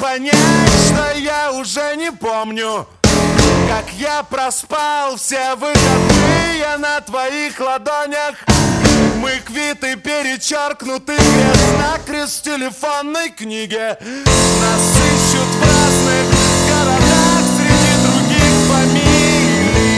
понять, что я уже не помню, как я проспал все выходные на твоих ладонях. Мы квиты, перечеркнуты крест-накрест в телефонной книге. Нас ищут в разных городах среди других фамилий.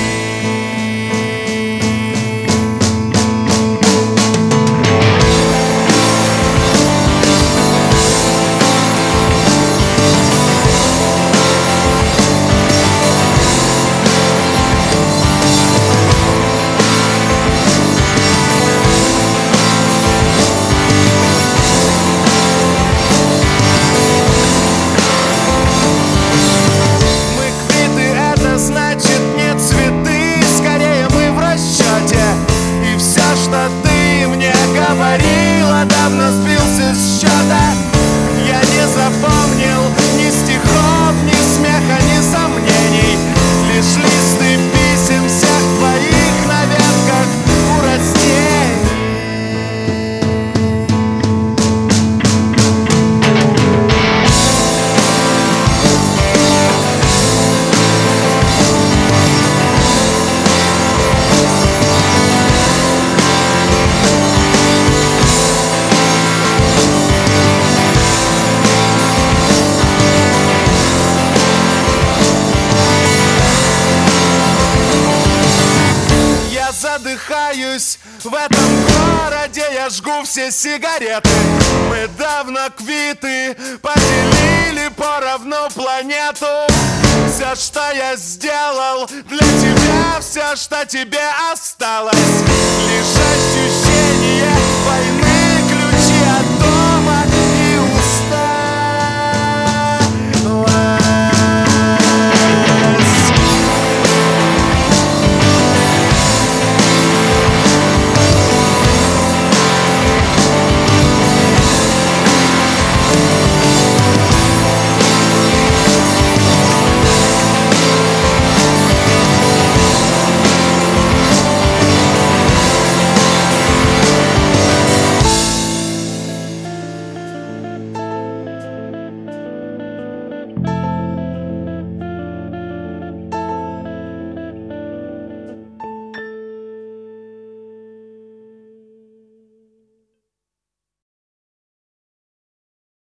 Говорила, давно сбился с счета. Я не запомнил ни стихов, ни смеха, ни сомнений. Лишь листы писем всех твоих на ветках у растений. Задыхаюсь в этом городе, я жгу все сигареты. Мы давно квиты, поделили поровну планету. Все, что я сделал для тебя, все, что тебе осталось, лишь ощущение войны.